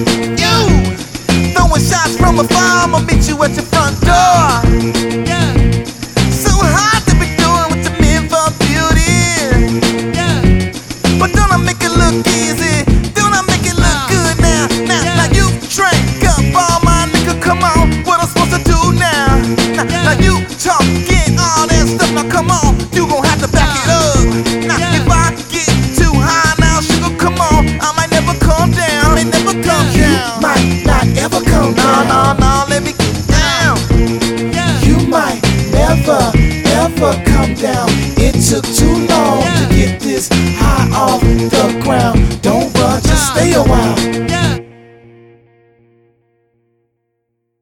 You throwing shots from afar, I'ma meet you at your front door. Yeah. So hard to be doing what you meant for beauty. Yeah. But don't I make it look easy? Don't I make it look good now? Now you drink up all my nigga, come on, what I'm supposed to do now? Now you talking all that stuff, now come on, you gon' have to back it up. Now if I get too high now, sugar, come on, I might never come down, may never come down. You might not ever come down. No, let me get down. You might never ever come down. It took